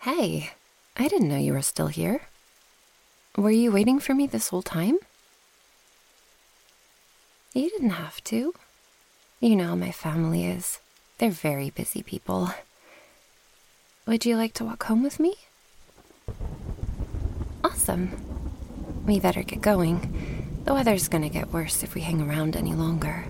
Hey, I didn't know you were still here. Were you waiting for me this whole time? You didn't have to. You know how my family is. They're very busy people. Would you like to walk home with me? Awesome. We better get going. The weather's gonna get worse if we hang around any longer.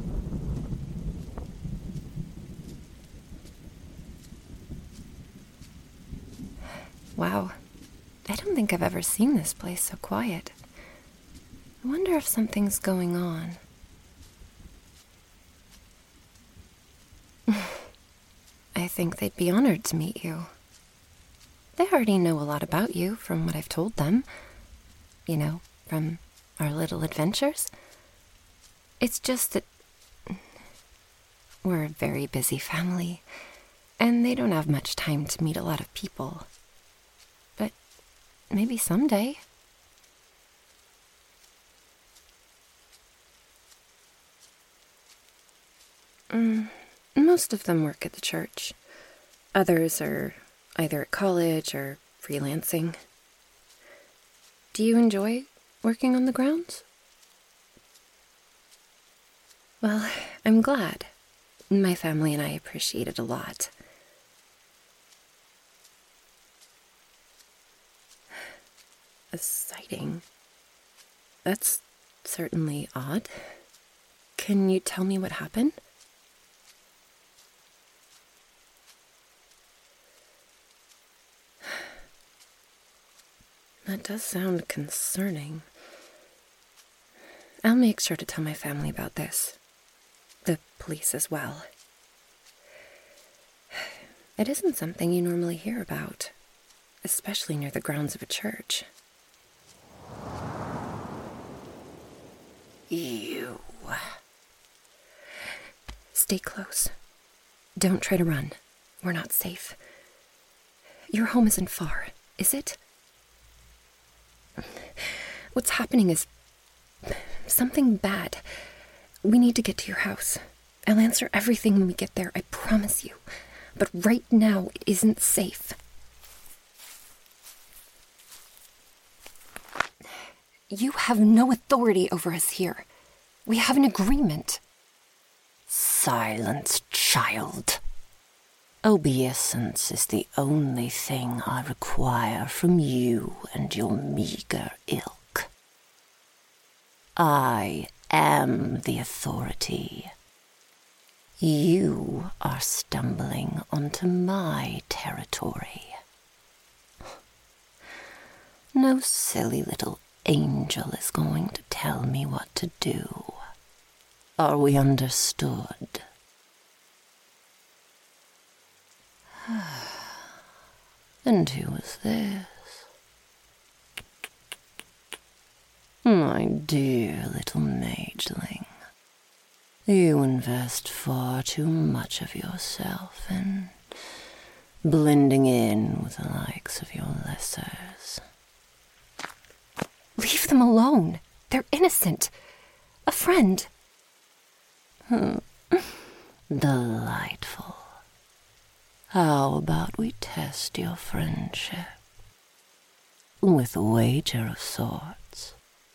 Wow. I don't think I've ever seen this place so quiet. I wonder if something's going on. I think they'd be honored to meet you. They already know a lot about you from what I've told them. You know, from our little adventures. It's just that we're a very busy family, and they don't have much time to meet a lot of people. But maybe someday. Most of them work at the church. Others are either at college or freelancing. Do you enjoy working on the grounds? Well, I'm glad. My family and I appreciate it a lot. A sighting? That's certainly odd. Can you tell me what happened? That does sound concerning. I'll make sure to tell my family about this. The police as well. It isn't something you normally hear about, especially near the grounds of a church. Ew. Stay close. Don't try to run. We're not safe. Your home isn't far, is it? What's happening is something bad. We need to get to your house. I'll answer everything when we get there, I promise you. But right now, it isn't safe. You have no authority over us here. We have an agreement. Silence, child. Obeisance is the only thing I require from you and your meager ilk. I am the authority. You are stumbling onto my territory. No silly little angel is going to tell me what to do. Are we understood? And who is this? My dear little mageling. You invest far too much of yourself in blending in with the likes of your lessers. Leave them alone. They're innocent. A friend. Delightful. How about we test your friendship? With a wager of sorts.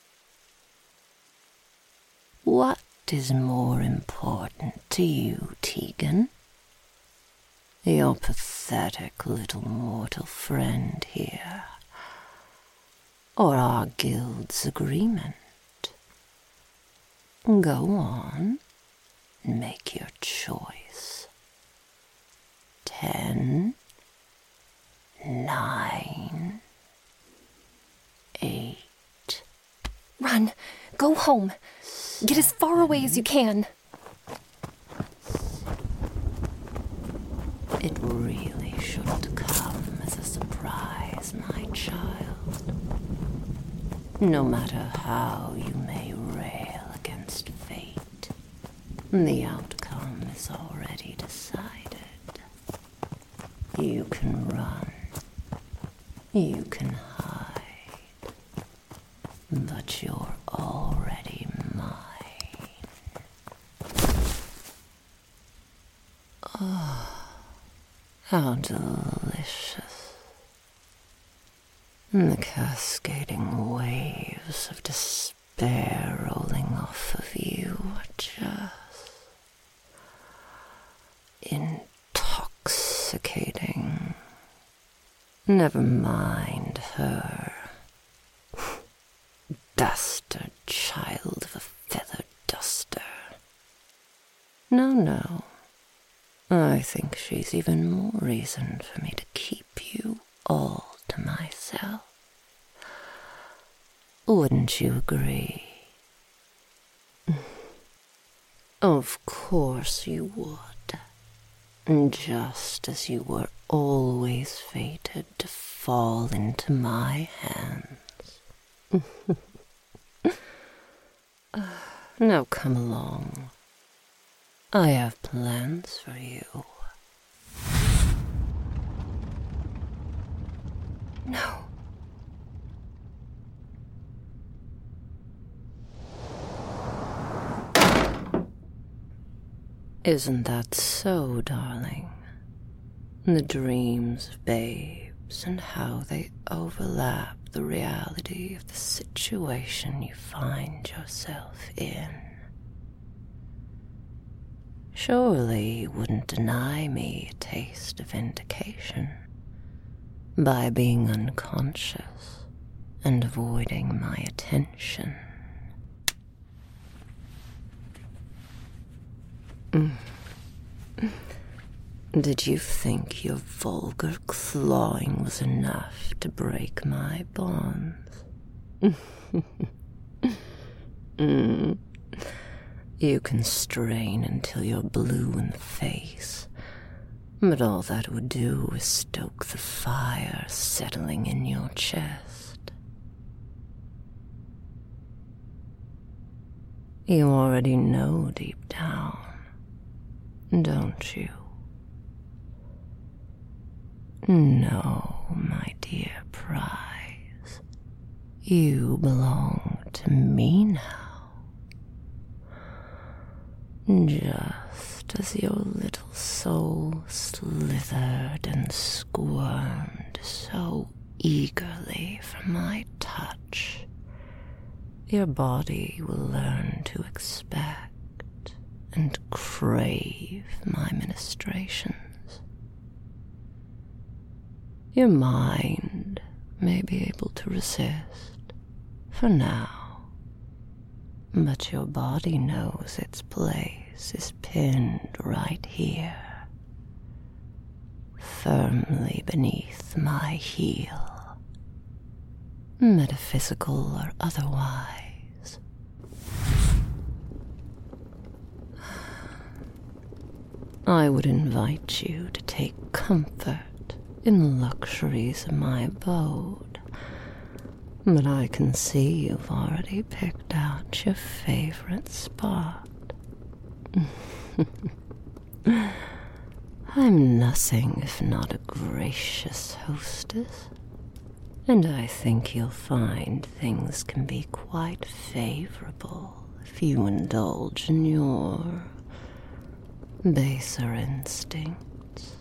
What is more important to you, Tegan? Your pathetic little mortal friend here, or our guild's agreement? Go on, make your choice. 10, 9, 8. Run. Go home. Get as far away as you can. It really shouldn't come as a surprise, my child. No matter how you may rail against fate, the outcome is already decided. You can run. You can hide. But you're already mine. Oh, how delicious. The cascading waves of despair rolling off of you are just intoxicating. Never mind her. Bastard child of a feather duster. No. I think she's even more reason for me to keep you all to myself. Wouldn't you agree? Of course you would. Just as you were always fated to fall into my hands. Now come along. I have plans for you. No. Isn't that so, darling? The dreams of babes and how they overlap the reality of the situation you find yourself in. Surely you wouldn't deny me a taste of vindication by being unconscious and avoiding my attention. Did you think your vulgar clawing was enough to break my bonds? You can strain until you're blue in the face, but all that would do is stoke the fire settling in your chest. You already know deep down, don't you? No, my dear prize, you belong to me now. Just as your little soul slithered and squirmed so eagerly for my touch, your body will learn to expect and crave my ministrations. Your mind may be able to resist for now, but your body knows its place is pinned right here, firmly beneath my heel, metaphysical or otherwise. I would invite you to take comfort in the luxuries of my abode, but I can see you've already picked out your favorite spot. I'm nothing if not a gracious hostess, and I think you'll find things can be quite favorable if you indulge in your baser instincts.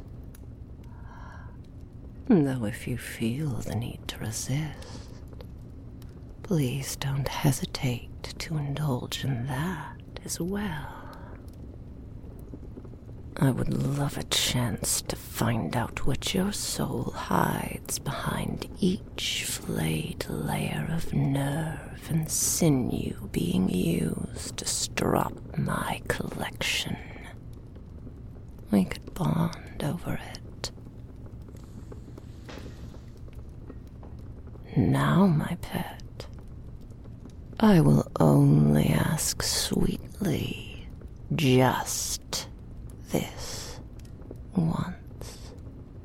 Though if you feel the need to resist, please don't hesitate to indulge in that as well. I would love a chance to find out what your soul hides behind each flayed layer of nerve and sinew being used to strop my collection. We could bond over it. Now, my pet, I will only ask sweetly just this once.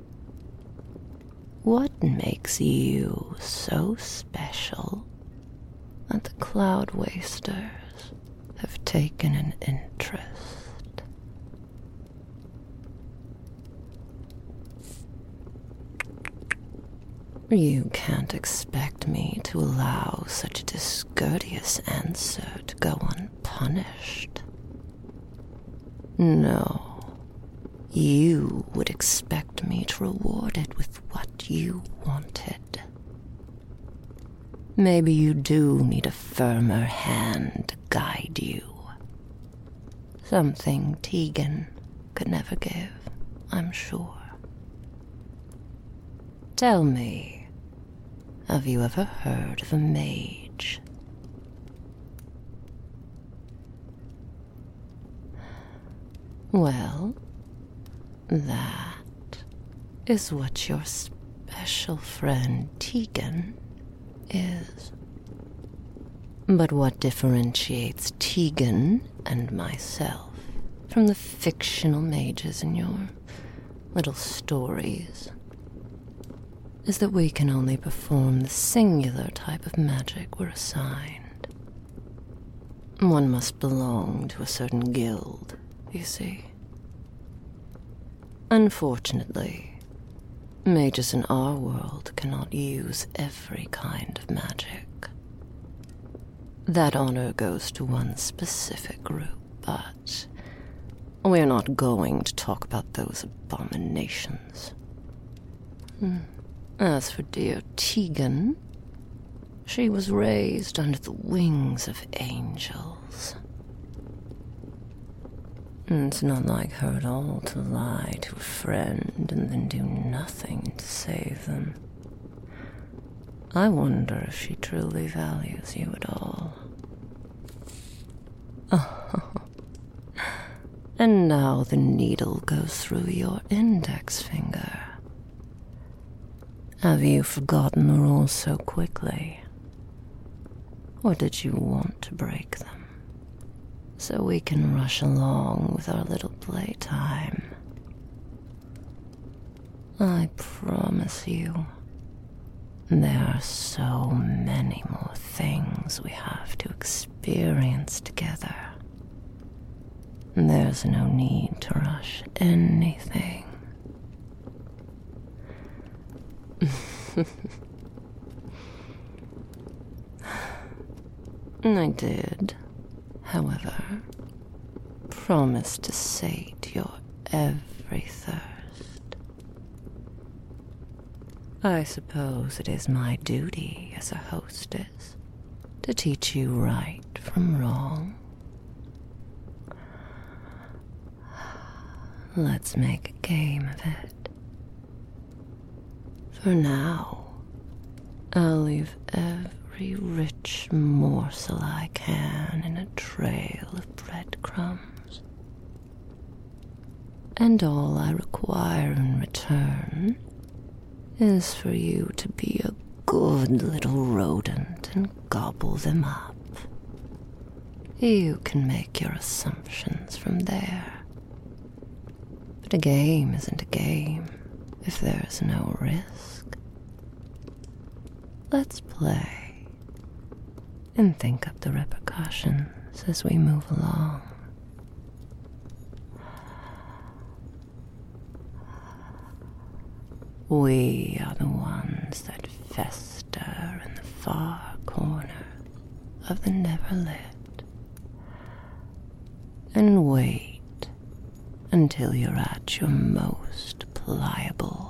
What makes you so special that the Cloud Wasters have taken an interest? You can't expect me to allow such a discourteous answer to go unpunished. No, you would expect me to reward it with what you wanted. maybe you do need a firmer hand to guide you. Something Tegan could never give, I'm sure. Tell me, have you ever heard of a mage? Well, that is what your special friend Tegan is. But what differentiates Tegan and myself from the fictional mages in your little stories is that we can only perform the singular type of magic we're assigned. One must belong to a certain guild, you see. Unfortunately, mages in our world cannot use every kind of magic. That honor goes to one specific group, but we're not going to talk about those abominations. As for dear Tegan, she was raised under the wings of angels. It's not like her at all to lie to a friend and then do nothing to save them. I wonder if she truly values you at all. Oh. And now the needle goes through your index finger. Have you forgotten the rules so quickly? Or did you want to break them, so we can rush along with our little playtime? I promise you, there are so many more things we have to experience together. There's no need to rush anything. I did, however, promise to sate your every thirst. I suppose it is my duty as a hostess to teach you right from wrong. Let's make a game of it. For now, I'll leave every rich morsel I can in a trail of breadcrumbs. And all I require in return is for you to be a good little rodent and gobble them up. You can make your assumptions from there. But a game isn't a game if there's no risk. Let's play and think up the repercussions as we move along. We are the ones that fester in the far corners of the Neverlit and wait until you're at your most pliable.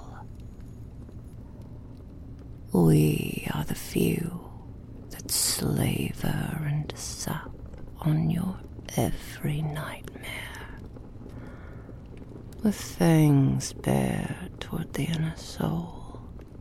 We are the few that slaver and sup on your every nightmare, with fangs bared toward the inner soul.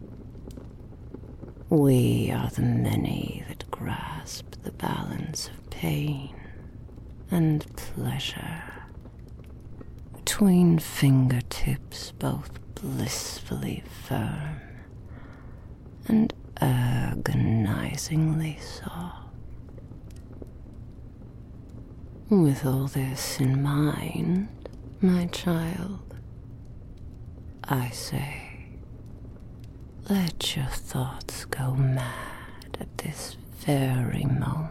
We are the many that grasp the balance of pain and pleasure between fingertips both blissfully firm and agonizingly soft. With all this in mind, my child, I say, let your thoughts go mad at this very moment.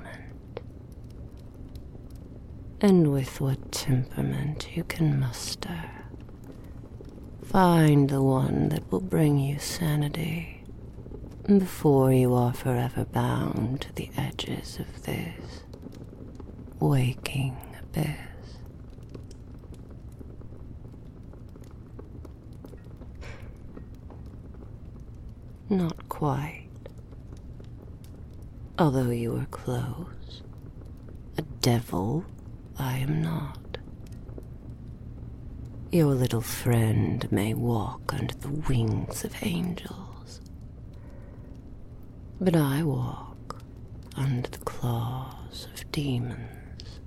And with what temperament you can muster, find the one that will bring you sanity before you are forever bound to the edges of this waking abyss. Not quite. Although you are close, a devil I am not. Your little friend may walk under the wings of angels, but I walk under the claws of demons.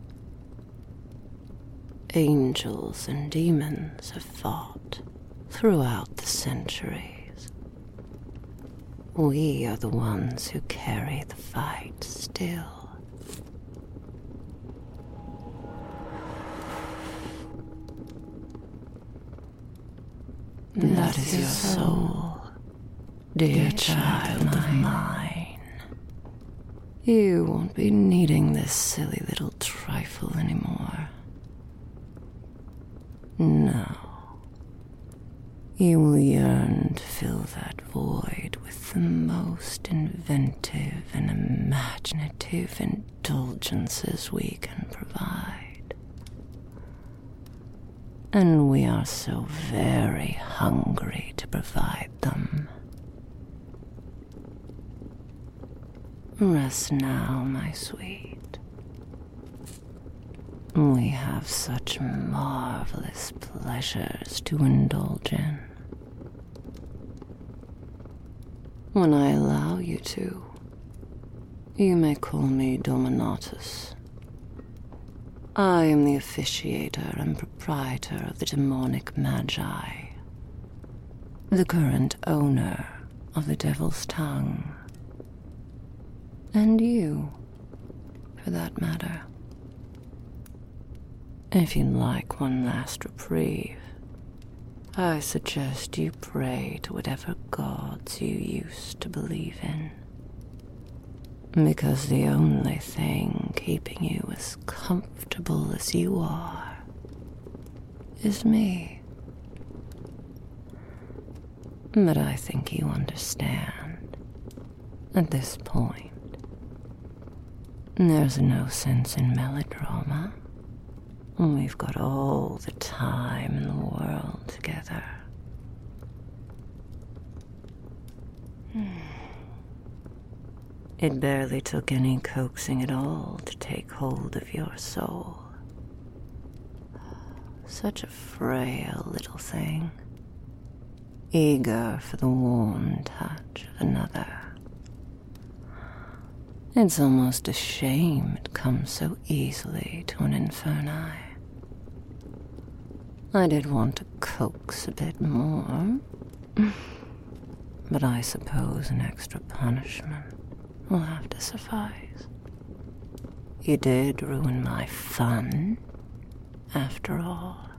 Angels and demons have fought throughout the centuries. We are the ones who carry the fight still. That is your soul, dear child of mine. You won't be needing this silly little trifle anymore. No. You will yearn to fill that void with the most inventive and imaginative indulgences we can provide. And we are so very hungry to provide them. Rest now, my sweet. We have such marvelous pleasures to indulge in. When I allow you to, you may call me Dominatus. I am the officiator and proprietor of the demonic magi, the current owner of the Devil's Tongue, and you, for that matter. If you'd like one last reprieve, I suggest you pray to whatever gods you used to believe in. Because the only thing keeping you as comfortable as you are is me. But I think you understand. At this point, there's no sense in melodrama. We've got all the time in the world together. It barely took any coaxing at all to take hold of your soul. Such a frail little thing, eager for the warm touch of another. It's almost a shame it comes so easily to an inferni. I did want to coax a bit more, but I suppose an extra punishment will have to suffice. You did ruin my fun, after all.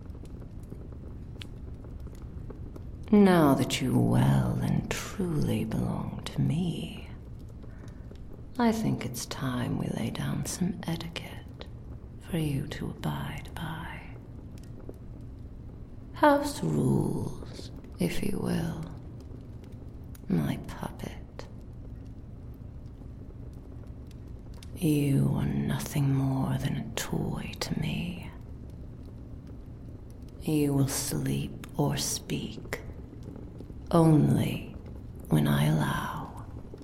Now that you well and truly belong to me, I think it's time we lay down some etiquette for you to abide by. House rules, if you will, my puppet. You are nothing more than a toy to me. You will sleep or speak only when I allow.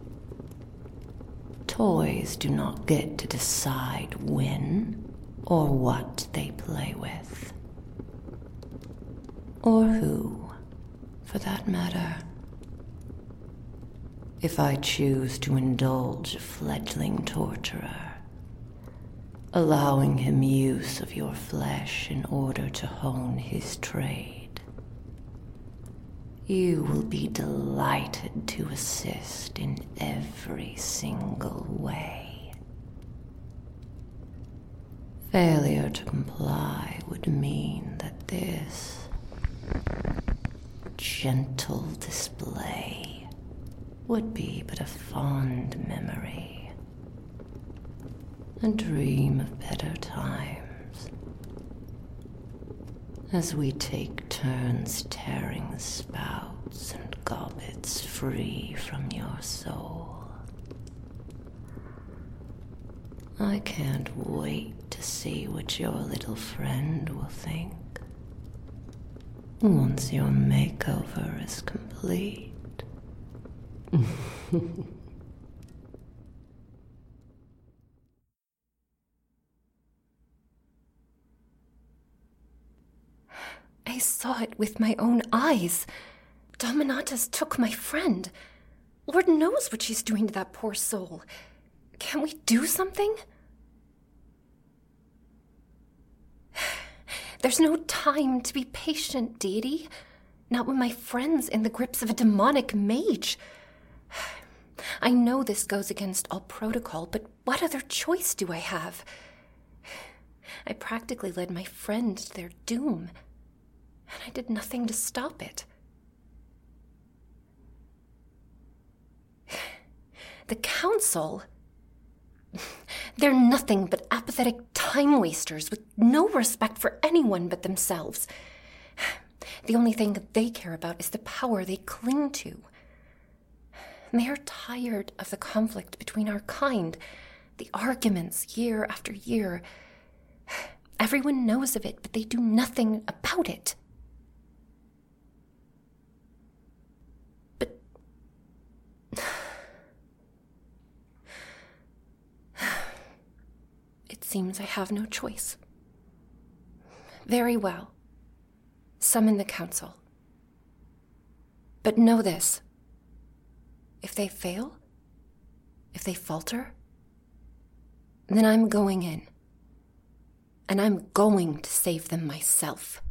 Toys do not get to decide when or what they play with. Or who, for that matter. If I choose to indulge a fledgling torturer, allowing him use of your flesh in order to hone his trade, you will be delighted to assist in every single way. Failure to comply would mean that this gentle display would be but a fond memory, a dream of better times, as we take turns tearing the spouts and gobbets free from your soul. I can't wait to see what your little friend will think once your makeover is complete. I saw it with my own eyes. Dominatus took my friend. Lord knows what she's doing to that poor soul. Can we do something? There's no time to be patient, deity. Not when my friend's in the grips of a demonic mage. I know this goes against all protocol, but what other choice do I have? I practically led my friend to their doom, and I did nothing to stop it. The council, they're nothing but apathetic time wasters with no respect for anyone but themselves. The only thing that they care about is the power they cling to. They are tired of the conflict between our kind, the arguments year after year. Everyone knows of it, but they do nothing about it. But it seems I have no choice. Very well. Summon the council. But know this. If they fail, if they falter, then I'm going in. And I'm going to save them myself.